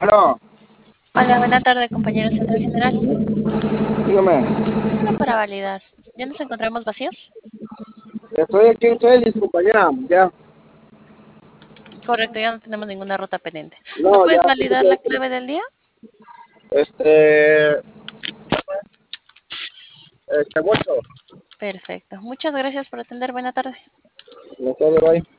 Bueno, Hola, buena tarde, compañero Central General. dígame, Solo para validar. ¿Ya nos encontramos vacíos? estoy aquí en Celis, compañera, ya, Correcto, ya no tenemos ninguna ruta pendiente. ¿Nos no, ya, puedes validar la clave del día? este, muerto, Perfecto. Muchas gracias por atender. Buena tarde. no sé, bye.